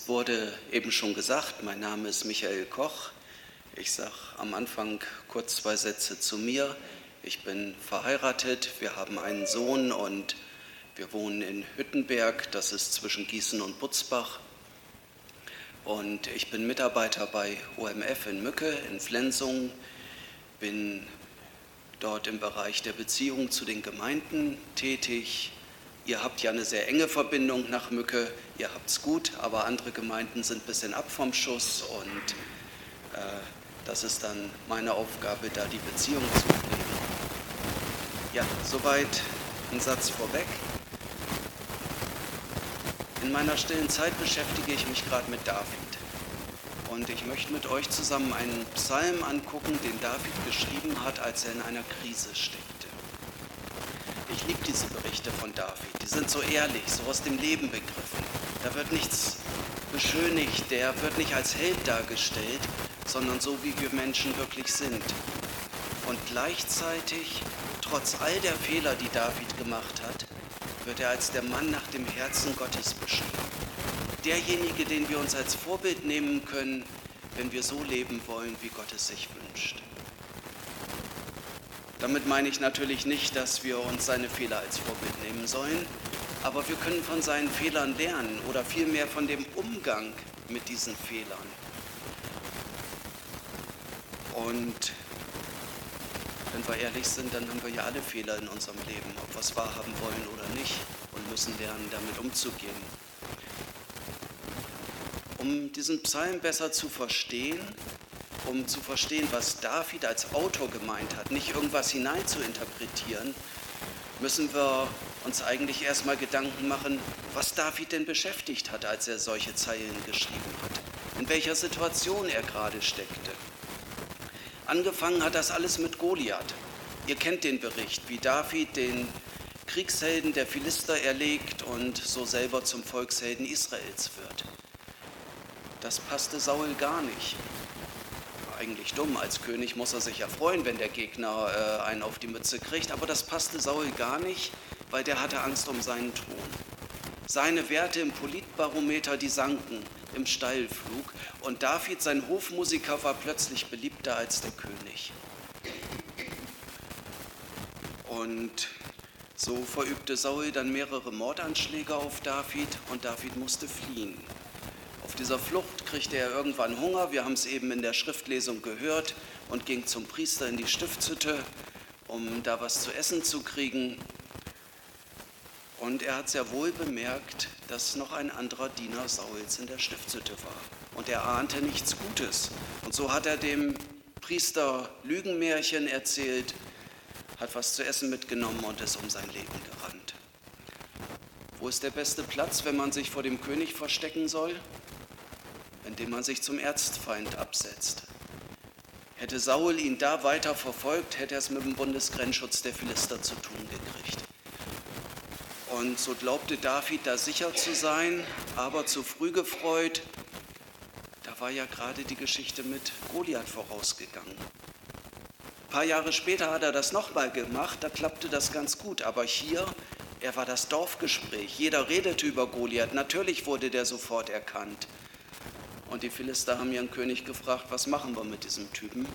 Es wurde eben schon gesagt, mein Name ist Michael Koch. Ich sage am Anfang kurz 2 Sätze zu mir. Ich bin verheiratet, wir haben einen Sohn und wir wohnen in Hüttenberg, das ist zwischen Gießen und Butzbach. Und ich bin Mitarbeiter bei OMF in Mücke in Flensung, bin dort im Bereich der Beziehung zu den Gemeinden tätig. Ihr habt ja eine sehr enge Verbindung nach Mücke, ihr habt's gut, aber andere Gemeinden sind ein bisschen ab vom Schuss und das ist dann meine Aufgabe, da die Beziehung zu pflegen. Ja, soweit ein Satz vorweg. In meiner stillen Zeit beschäftige ich mich gerade mit David und ich möchte mit euch zusammen einen Psalm angucken, den David geschrieben hat, als er in einer Krise steckte. Ich liebe diese Berichte von David, die sind so ehrlich, so aus dem Leben begriffen. Da wird nichts beschönigt, der wird nicht als Held dargestellt, sondern so, wie wir Menschen wirklich sind. Und gleichzeitig, trotz all der Fehler, die David gemacht hat, wird er als der Mann nach dem Herzen Gottes beschrieben. Derjenige, den wir uns als Vorbild nehmen können, wenn wir so leben wollen, wie Gott es sich wünscht. Damit meine ich natürlich nicht, dass wir uns seine Fehler als Vorbild nehmen sollen, aber wir können von seinen Fehlern lernen oder vielmehr von dem Umgang mit diesen Fehlern. Und wenn wir ehrlich sind, dann haben wir ja alle Fehler in unserem Leben, ob wir es wahrhaben wollen oder nicht, und müssen lernen, damit umzugehen. Um diesen Psalm besser zu verstehen, um zu verstehen, was David als Autor gemeint hat, nicht irgendwas hinein zu interpretieren, müssen wir uns eigentlich erstmal Gedanken machen, was David denn beschäftigt hat, als er solche Zeilen geschrieben hat, in welcher Situation er gerade steckte. Angefangen hat das alles mit Goliath. Ihr kennt den Bericht, wie David den Kriegshelden der Philister erlegt und so selber zum Volkshelden Israels wird. Das passte Saul gar nicht. Eigentlich dumm, als König muss er sich ja freuen, wenn der Gegner einen auf die Mütze kriegt, aber das passte Saul gar nicht, weil der hatte Angst um seinen Thron. Seine Werte im Politbarometer, die sanken im Steilflug und David, sein Hofmusiker, war plötzlich beliebter als der König. Und so verübte Saul dann mehrere Mordanschläge auf David und David musste fliehen. Auf dieser Flucht kriegte er irgendwann Hunger, wir haben es eben in der Schriftlesung gehört, und ging zum Priester in die Stiftshütte, um da was zu essen zu kriegen. Und er hat sehr wohl bemerkt, dass noch ein anderer Diener Sauls in der Stiftshütte war. Und er ahnte nichts Gutes. Und so hat er dem Priester Lügenmärchen erzählt, hat was zu essen mitgenommen und ist um sein Leben gerannt. Wo ist der beste Platz, wenn man sich vor dem König verstecken soll? Indem man sich zum Erzfeind absetzt. Hätte Saul ihn da weiter verfolgt, hätte er es mit dem Bundesgrenzschutz der Philister zu tun gekriegt. Und so glaubte David, da sicher zu sein, aber zu früh gefreut. Da war ja gerade die Geschichte mit Goliath vorausgegangen. Ein paar Jahre später hat er das nochmal gemacht, da klappte das ganz gut. Aber hier, er war das Dorfgespräch, jeder redete über Goliath, natürlich wurde der sofort erkannt. Und die Philister haben ihren König gefragt, was machen wir mit diesem Typen?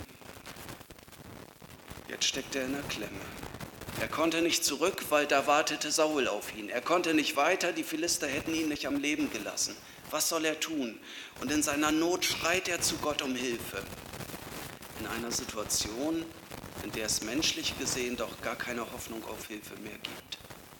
Jetzt steckt er in der Klemme. Er konnte nicht zurück, weil da wartete Saul auf ihn. Er konnte nicht weiter, die Philister hätten ihn nicht am Leben gelassen. Was soll er tun? Und in seiner Not schreit er zu Gott um Hilfe. In einer Situation, in der es menschlich gesehen doch gar keine Hoffnung auf Hilfe mehr gibt.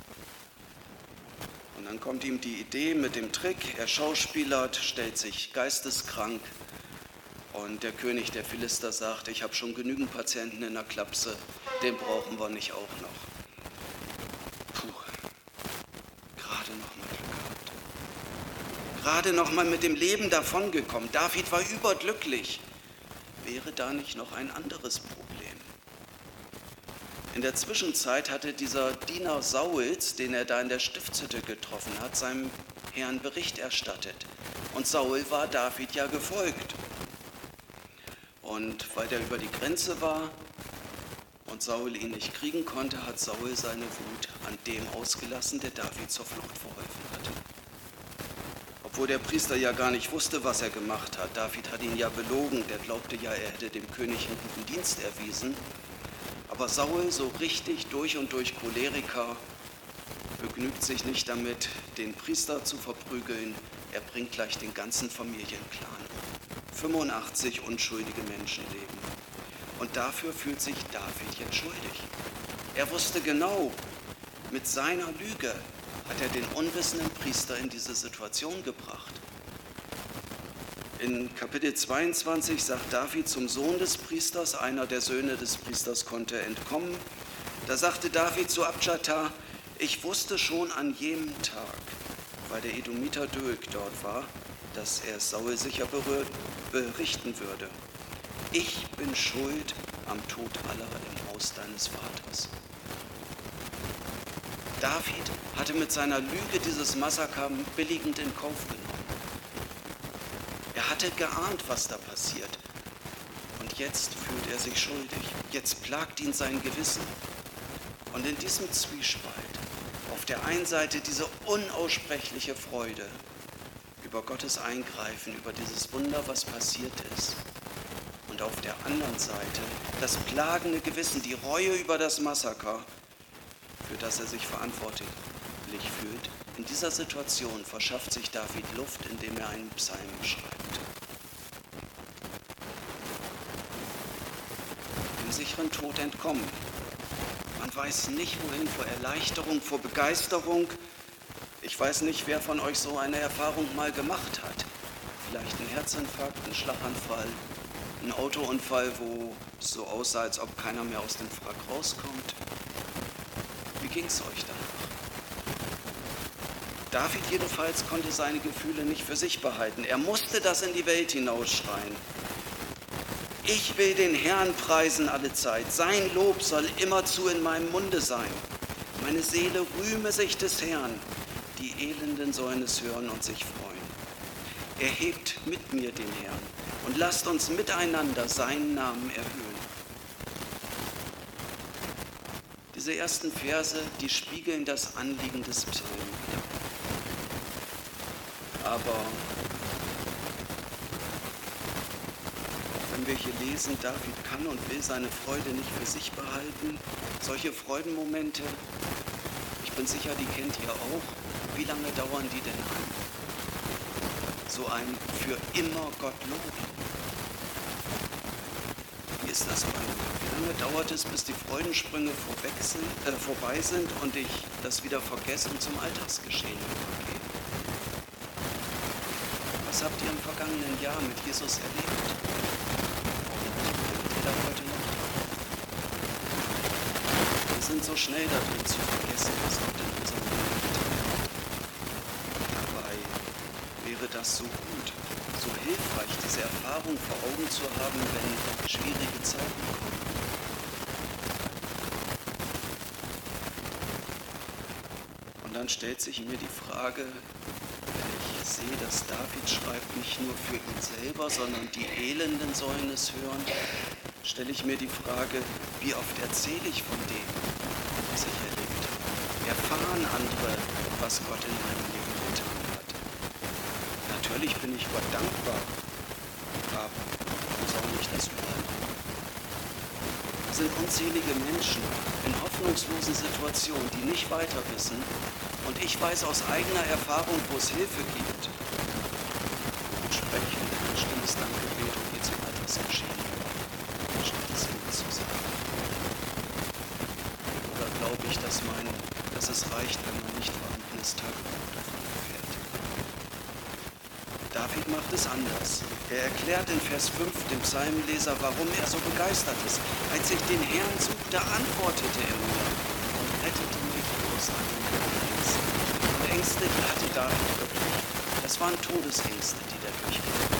Und dann kommt ihm die Idee mit dem Trick, er schauspielert, stellt sich geisteskrank und der König der Philister sagt, ich habe schon genügend Patienten in der Klapse, den brauchen wir nicht auch noch. Puh, gerade noch mal Glück gehabt. Gerade noch mal mit dem Leben davongekommen. David war überglücklich. Wäre da nicht noch ein anderes Problem? In der Zwischenzeit hatte dieser Diener Sauls, den er da in der Stiftshütte getroffen hat, seinem Herrn Bericht erstattet. Und Saul war David ja gefolgt. Und weil der über die Grenze war und Saul ihn nicht kriegen konnte, hat Saul seine Wut an dem ausgelassen, der David zur Flucht verholfen hatte. obwohl der Priester ja gar nicht wusste, was er gemacht hat. David hat ihn ja belogen, der glaubte ja, er hätte dem König einen guten Dienst erwiesen. Aber Saul, so richtig durch und durch Choleriker, begnügt sich nicht damit, den Priester zu verprügeln. Er bringt gleich den ganzen Familienclan um. 85 unschuldige Menschenleben. Und dafür fühlt sich David jetzt schuldig. Er wusste genau, mit seiner Lüge hat er den unwissenden Priester in diese Situation gebracht. In Kapitel 22 sagt David zum Sohn des Priesters, einer der Söhne des Priesters konnte entkommen. Da sagte David zu Abjatar: Ich wusste schon an jenem Tag, weil der Edomiter Doeg dort war, dass er Saul sicher berichten würde. Ich bin schuld am Tod aller im Haus deines Vaters. David hatte mit seiner Lüge dieses Massaker billigend in Kauf genommen. Er hatte geahnt, was da passiert. Und jetzt fühlt er sich schuldig. Jetzt plagt ihn sein Gewissen. Und in diesem Zwiespalt, auf der einen Seite diese unaussprechliche Freude über Gottes Eingreifen, über dieses Wunder, was passiert ist, und auf der anderen Seite das plagende Gewissen, die Reue über das Massaker, für das er sich verantwortlich fühlt. In dieser Situation verschafft sich David Luft, indem er einen Psalm schreibt. Dem sicheren Tod entkommen. Man weiß nicht wohin, vor Erleichterung, vor Begeisterung. Ich weiß nicht, wer von euch so eine Erfahrung mal gemacht hat. Vielleicht ein Herzinfarkt, ein Schlaganfall, ein Autounfall, wo es so aussah, als ob keiner mehr aus dem Wrack rauskommt. Wie ging es euch danach? David jedenfalls konnte seine Gefühle nicht für sich behalten. Er musste das in die Welt hinausschreien. Ich will den Herrn preisen alle Zeit. Sein Lob soll immerzu in meinem Munde sein. Meine Seele rühme sich des Herrn. Die Elenden sollen es hören und sich freuen. Erhebt mit mir den Herrn und lasst uns miteinander seinen Namen erhöhen. Diese ersten Verse, die spiegeln das Anliegen des Psalms wider. Aber wenn wir hier lesen, David kann und will seine Freude nicht für sich behalten, solche Freudenmomente, ich bin sicher, die kennt ihr auch. Wie lange dauern die denn an? So ein für immer Gott loben. Wie ist das bei mir? Wie lange dauert es, bis die Freudensprünge vorbei sind und ich das wieder vergesse und zum Alltagsgeschehen übergehe? Was habt ihr im vergangenen Jahr mit Jesus erlebt? Lebt ihr da heute noch? Wir sind so schnell darin zu vergessen, was Gott in unserem Leben getan hat. Dabei wäre das so gut, so hilfreich, diese Erfahrung vor Augen zu haben, wenn schwierige Zeiten kommen. Und dann stellt sich mir die Frage, ich sehe, dass David schreibt nicht nur für ihn selber, sondern die Elenden sollen es hören, stelle ich mir die Frage, wie oft erzähle ich von dem, was ich erlebt habe? Erfahren andere, was Gott in meinem Leben getan hat? Natürlich bin ich Gott dankbar, aber wo soll ich das überall? Es sind unzählige Menschen in hoffnungslosen Situationen, die nicht weiter wissen. Und ich weiß aus eigener Erfahrung, wo es Hilfe gibt. Und spreche ein stilles Dankgebet und gehe zum Alltagsgeschehen über, statt es immer zu sagen. Oder glaube ich, dass es reicht, wenn man nicht vorhandenes Tagebuch davon erfährt? David macht es anders. Er erklärt in Vers 5 dem Psalmenleser, warum er so begeistert ist. Als ich den Herrn suchte, antwortete er mir und rettete mich aus einem Ängsten. Und Ängste, die hatte David wirklich. Das waren Todesängste, die der durchgemacht hat.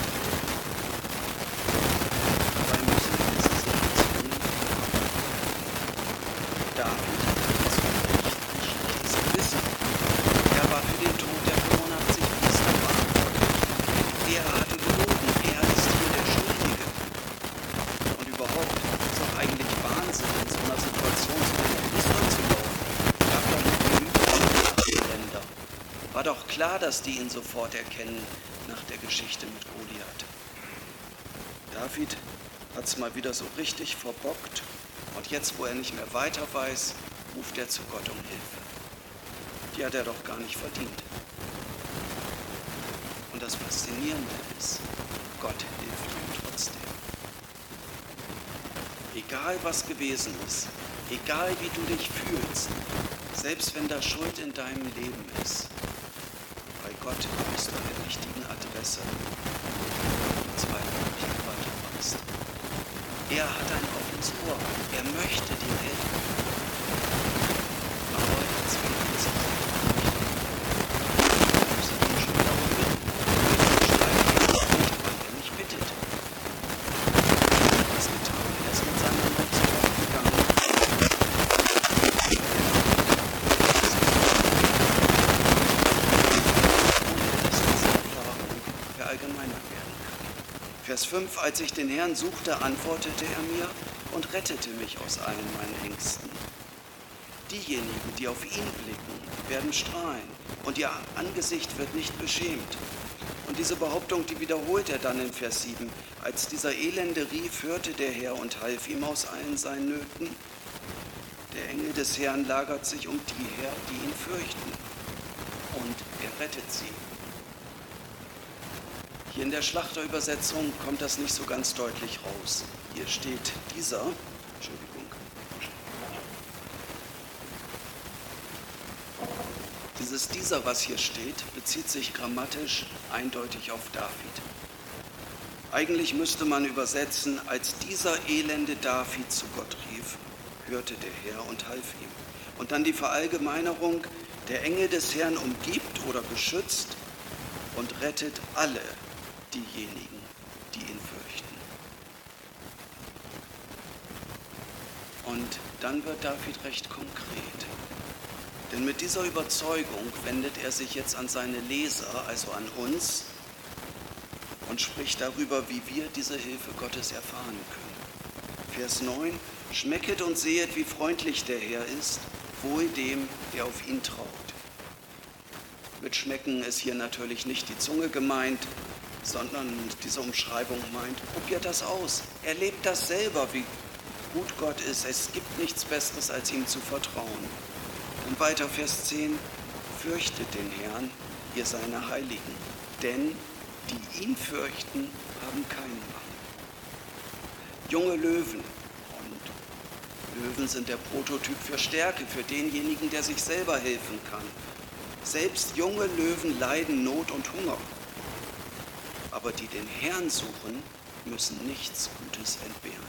Dabei müssen wir diese Situation David hatte zu Recht ein schlechtes Gewissen. Er war für den Tod der 85 Priester verantwortlich. Er hatte gelogen, er ist hier der Schuldige. Und überhaupt ist doch eigentlich Wahnsinn, in so einer Situation zu den Priestern zu laufen. Gab doch noch genügend Länder. War war doch klar, dass die ihn sofort erkennen nach der Geschichte mit Goliath. David hat es mal wieder so richtig verbockt und jetzt, wo er nicht mehr weiter weiß, ruft er zu Gott um Hilfe. Die hat er doch gar nicht verdient. Und das Faszinierende ist, Gott hilft ihm trotzdem. Egal was gewesen ist, egal wie du dich fühlst, selbst wenn da Schuld in deinem Leben ist, bei Gott bist du an der richtigen Adresse. Er hat ein offenes Ohr. Er möchte dir helfen. Aber jetzt will er es nicht. Du musst ihn schon wieder bitten. Du streitest nicht, weil er mich bittet. Er hat es getan. Er ist mit seiner Not zu Gott gegangen. Ohne dass diese Erfahrung verallgemeinert werden kann. Vers 5, als ich den Herrn suchte, antwortete er mir und rettete mich aus allen meinen Ängsten. Diejenigen, die auf ihn blicken, werden strahlen und ihr Angesicht wird nicht beschämt. Und diese Behauptung, die wiederholt er dann in Vers 7. Als dieser Elende rief, hörte der Herr und half ihm aus allen seinen Nöten. Der Engel des Herrn lagert sich um die her, die ihn fürchten. Und er rettet sie. Hier in der Schlachterübersetzung kommt das nicht so ganz deutlich raus. Hier steht dieser, dieser, was hier steht, bezieht sich grammatisch eindeutig auf David. Eigentlich müsste man übersetzen, als dieser elende David zu Gott rief, hörte der Herr und half ihm. Und dann die Verallgemeinerung, der Engel des Herrn umgibt oder beschützt und rettet alle diejenigen, die ihn fürchten. Und dann wird David recht konkret. Denn mit dieser Überzeugung wendet er sich jetzt an seine Leser, also an uns, und spricht darüber, wie wir diese Hilfe Gottes erfahren können. Vers 9, schmecket und sehet, wie freundlich der Herr ist, wohl dem, der auf ihn traut. Mit schmecken ist hier natürlich nicht die Zunge gemeint, sondern diese Umschreibung meint, probiert das aus, erlebt das selber, wie gut Gott ist. Es gibt nichts Besseres, als ihm zu vertrauen. Und weiter Vers 10, fürchtet den Herrn, ihr seine Heiligen, denn die ihn fürchten, haben keinen Mangel. Junge Löwen, und Löwen sind der Prototyp für Stärke, für denjenigen, der sich selber helfen kann. Selbst junge Löwen leiden Not und Hunger. Aber die den Herrn suchen, müssen nichts Gutes entbehren.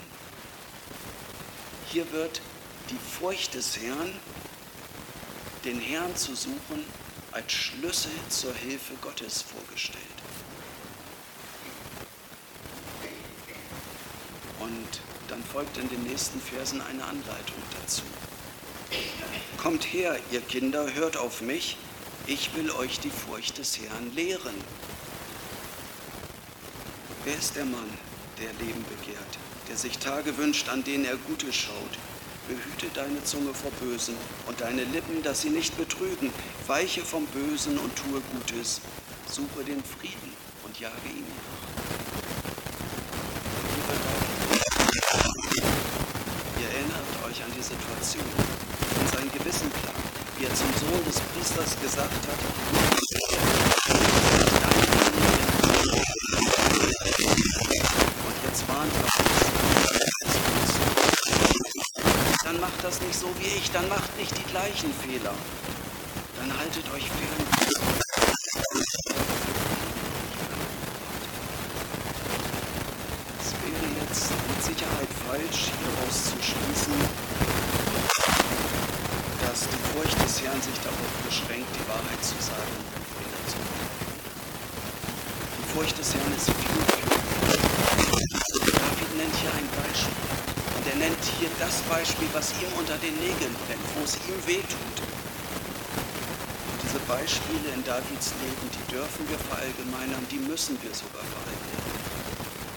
Hier wird die Furcht des Herrn, den Herrn zu suchen, als Schlüssel zur Hilfe Gottes vorgestellt. Und dann folgt in den nächsten Versen eine Anleitung dazu. Kommt her, ihr Kinder, hört auf mich, ich will euch die Furcht des Herrn lehren. Wer ist der Mann, der Leben begehrt, der sich Tage wünscht, an denen er Gutes schaut? Behüte deine Zunge vor Bösen und deine Lippen, dass sie nicht betrügen. Weiche vom Bösen und tue Gutes. Suche den Frieden und jage ihm nach. Ihr erinnert euch an die Situation, an sein Gewissen klar, wie er zum Sohn des Priesters gesagt hat, und jetzt warnt er uns. Dann macht das nicht so wie ich, dann macht nicht die gleichen Fehler. Dann haltet euch fern. Es wäre jetzt mit Sicherheit falsch, hieraus zu schließen, dass die Furcht des Herrn sich darauf beschränkt, die Wahrheit zu sagen und Fehler zu machen. Die Furcht des Herrn ist vielfältig. David nennt hier ein Beispiel. Und er nennt hier das Beispiel, was ihm unter den Nägeln brennt, wo es ihm wehtut. Und diese Beispiele in Davids Leben, die dürfen wir verallgemeinern, die müssen wir sogar verallgemeinern.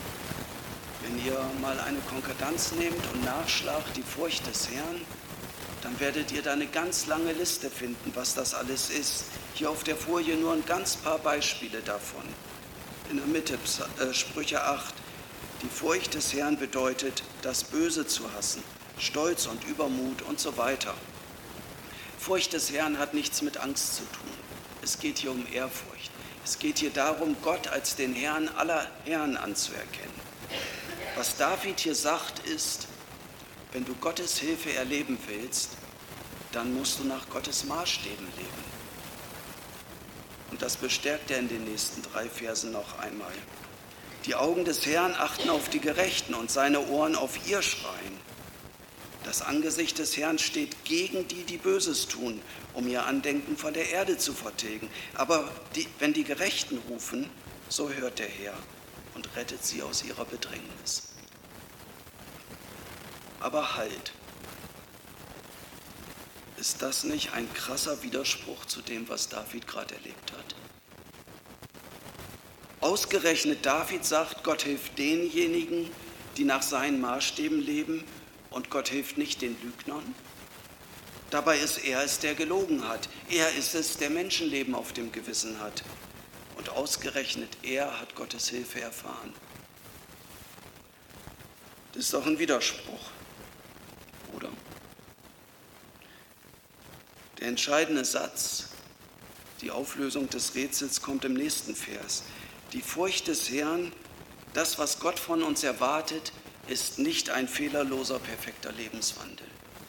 Wenn ihr mal eine Konkordanz nehmt und nachschlagt, die Furcht des Herrn, dann werdet ihr da eine ganz lange Liste finden, was das alles ist. Hier auf der Folie nur ein ganz paar Beispiele davon. In der Mitte Sprüche 8. Die Furcht des Herrn bedeutet, das Böse zu hassen, Stolz und Übermut und so weiter. Furcht des Herrn hat nichts mit Angst zu tun. Es geht hier um Ehrfurcht. Es geht hier darum, Gott als den Herrn aller Herren anzuerkennen. Was David hier sagt, ist, wenn du Gottes Hilfe erleben willst, dann musst du nach Gottes Maßstäben leben. Und das bestärkt er in den nächsten 3 Versen noch einmal. Die Augen des Herrn achten auf die Gerechten und seine Ohren auf ihr Schreien. Das Angesicht des Herrn steht gegen die, die Böses tun, um ihr Andenken von der Erde zu vertilgen. Aber wenn die Gerechten rufen, so hört der Herr und rettet sie aus ihrer Bedrängnis. Aber halt, ist das nicht ein krasser Widerspruch zu dem, was David gerade erlebt hat? Ausgerechnet David sagt, Gott hilft denjenigen, die nach seinen Maßstäben leben, und Gott hilft nicht den Lügnern. Dabei ist er es, der gelogen hat. Er ist es, der Menschenleben auf dem Gewissen hat. Und ausgerechnet er hat Gottes Hilfe erfahren. Das ist doch ein Widerspruch, oder? Der entscheidende Satz, die Auflösung des Rätsels, kommt im nächsten Vers. Die Furcht des Herrn, das, was Gott von uns erwartet, ist nicht ein fehlerloser, perfekter Lebenswandel.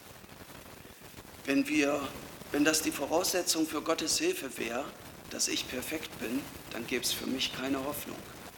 Wenn das die Voraussetzung für Gottes Hilfe wäre, dass ich perfekt bin, dann gäbe es für mich keine Hoffnung.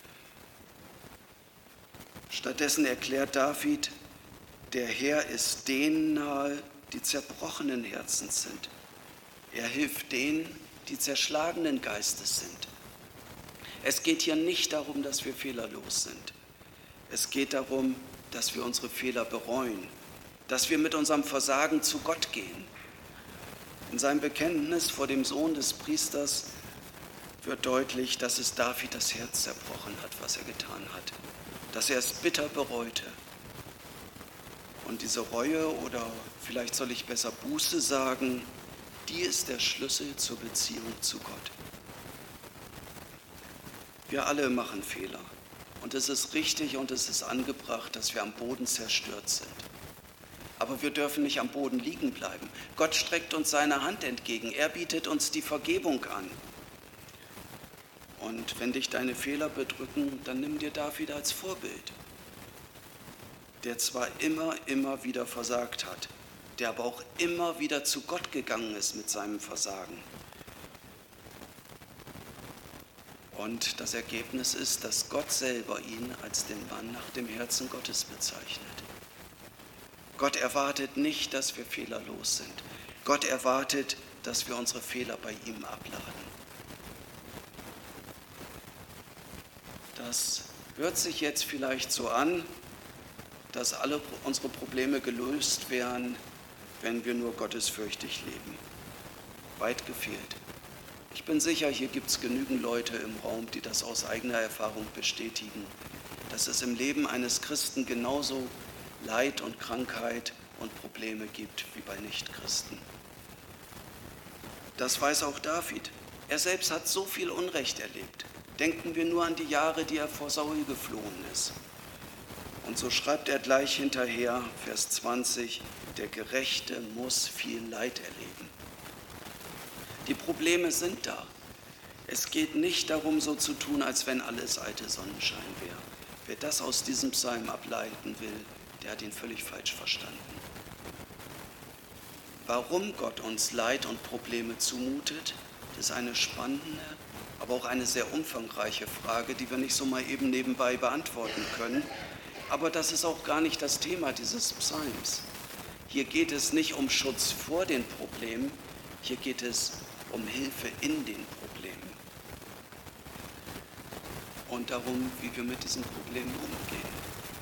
Stattdessen erklärt David, der Herr ist denen nahe, die zerbrochenen Herzens sind. Er hilft denen, die zerschlagenen Geistes sind. Es geht hier nicht darum, dass wir fehlerlos sind. Es geht darum, dass wir unsere Fehler bereuen, dass wir mit unserem Versagen zu Gott gehen. In seinem Bekenntnis vor dem Sohn des Priesters wird deutlich, dass es David das Herz zerbrochen hat, was er getan hat, dass er es bitter bereute. Und diese Reue, oder vielleicht soll ich besser Buße sagen, die ist der Schlüssel zur Beziehung zu Gott. Wir alle machen Fehler. Und es ist richtig und es ist angebracht, dass wir am Boden zerstört sind. Aber wir dürfen nicht am Boden liegen bleiben. Gott streckt uns seine Hand entgegen. Er bietet uns die Vergebung an. Und wenn dich deine Fehler bedrücken, dann nimm dir David als Vorbild, der zwar immer wieder versagt hat, der aber auch immer wieder zu Gott gegangen ist mit seinem Versagen. Und das Ergebnis ist, dass Gott selber ihn als den Mann nach dem Herzen Gottes bezeichnet. Gott erwartet nicht, dass wir fehlerlos sind. Gott erwartet, dass wir unsere Fehler bei ihm abladen. Das hört sich jetzt vielleicht so an, dass alle unsere Probleme gelöst wären, wenn wir nur gottesfürchtig leben. Weit gefehlt. Ich bin sicher, hier gibt es genügend Leute im Raum, die das aus eigener Erfahrung bestätigen, dass es im Leben eines Christen genauso Leid und Krankheit und Probleme gibt wie bei Nichtchristen. Das weiß auch David. Er selbst hat so viel Unrecht erlebt. Denken wir nur an die Jahre, die er vor Saul geflohen ist. Und so schreibt er gleich hinterher, Vers 20, der Gerechte muss viel Leid erleben. Die Probleme sind da. Es geht nicht darum, so zu tun, als wenn alles alte Sonnenschein wäre. Wer das aus diesem Psalm ableiten will, der hat ihn völlig falsch verstanden. Warum Gott uns Leid und Probleme zumutet, das ist eine spannende, aber auch eine sehr umfangreiche Frage, die wir nicht so mal eben nebenbei beantworten können. Aber das ist auch gar nicht das Thema dieses Psalms. Hier geht es nicht um Schutz vor den Problemen, hier geht es um Hilfe in den Problemen und darum, wie wir mit diesen Problemen umgehen.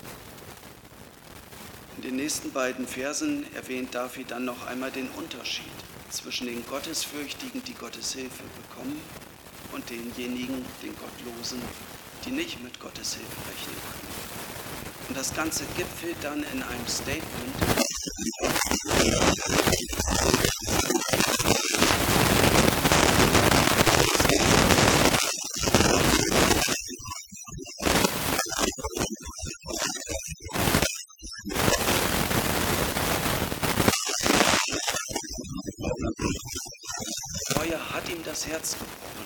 In den nächsten beiden Versen erwähnt David dann noch einmal den Unterschied zwischen den Gottesfürchtigen, die Gottes Hilfe bekommen, und denjenigen, den Gottlosen, die nicht mit Gottes Hilfe rechnen können. Und das Ganze gipfelt dann in einem Statement, Feuer hat ihm das Herz gebrochen,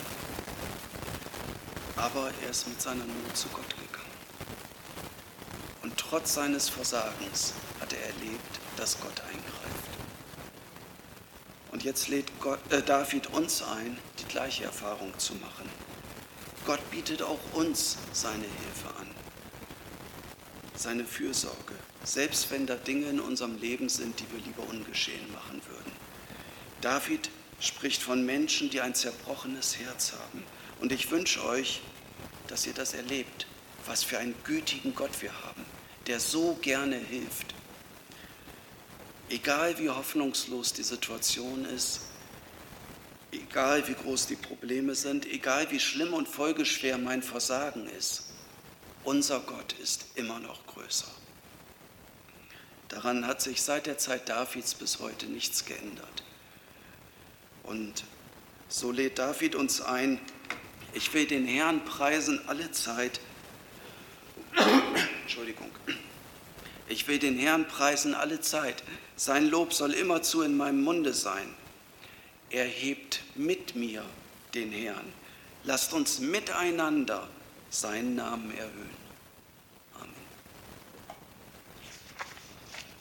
aber er ist mit seiner Not zu Gott gegangen. Und trotz seines Versagens hat er erlebt, dass Gott eingreift. Und jetzt lädt David uns ein, die gleiche Erfahrung zu machen. Gott bietet auch uns seine Hilfe an, seine Fürsorge, selbst wenn da Dinge in unserem Leben sind, die wir lieber ungeschehen machen würden. David spricht von Menschen, die ein zerbrochenes Herz haben. Und ich wünsche euch, dass ihr das erlebt, was für einen gütigen Gott wir haben, der so gerne hilft. Egal wie hoffnungslos die Situation ist, egal wie groß die Probleme sind, egal wie schlimm und folgeschwer mein Versagen ist, unser Gott ist immer noch größer. Daran hat sich seit der Zeit Davids bis heute nichts geändert. Und so lädt David uns ein, ich will den Herrn preisen alle Zeit. Entschuldigung. Ich will den Herrn preisen alle Zeit. Sein Lob soll immerzu in meinem Munde sein. Erhebt mit mir den Herrn. Lasst uns miteinander seinen Namen erhöhen.